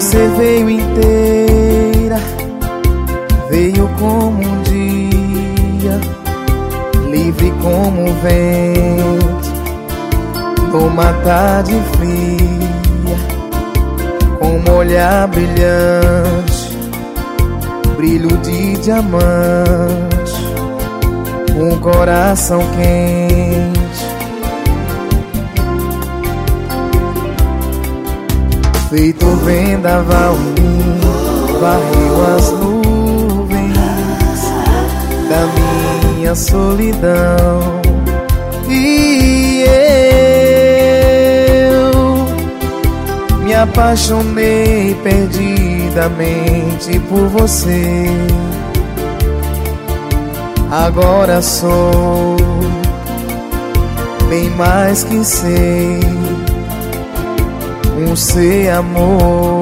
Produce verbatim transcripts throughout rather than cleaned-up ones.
Você veio inteira, veio como um dia, livre como o vento, numa tarde fria, com um olhar brilhante, brilho de diamante, um coração quente. Feito vendaval em mim, varreu as nuvens da minha solidão. E eu me apaixonei perdidamente por você. Agora sou bem mais que sei, um ser amor.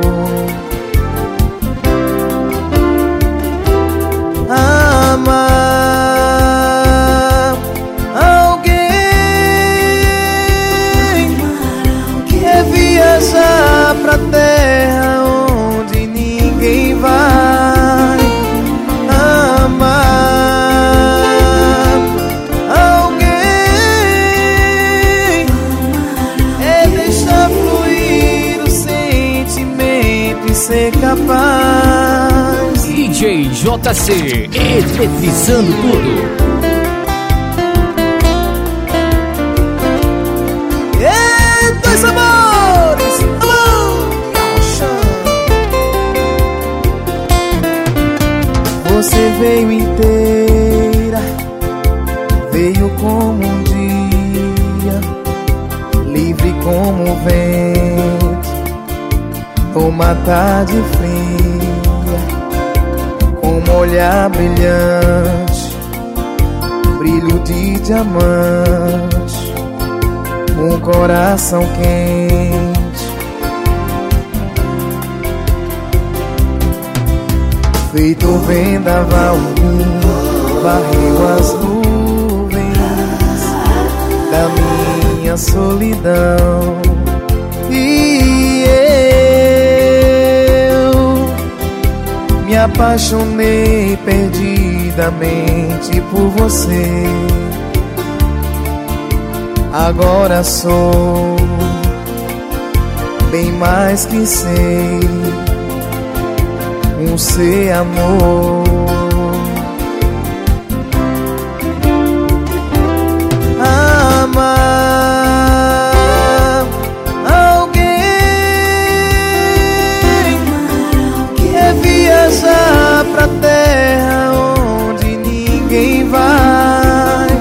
Amar alguém é viajar pra terra onde ninguém vai. Amar alguém é deixar fluir o sentimento e ser capaz. D J J C, eletrizando tudo. É, dois amores, amor. Você veio inteira, veio como um dia, livre como o vento, numa tarde fria, com um olhar brilhante, brilho de diamante, um coração quente. Feito vendaval em mim, varreu as nuvens da minha solidão. E me apaixonei perdidamente por você. Agora sou bem mais que sei, um ser amor. Amar alguém que é viajar pra terra onde ninguém vai.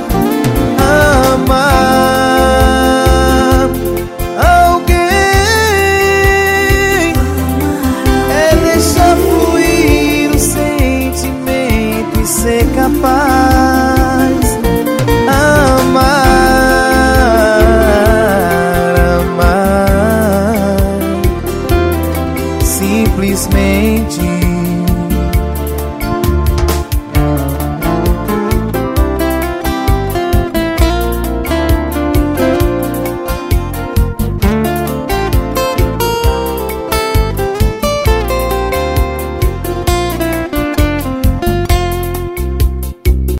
Amar alguém é deixar fluir o sentimento e ser capaz. Amar, amar, simplesmente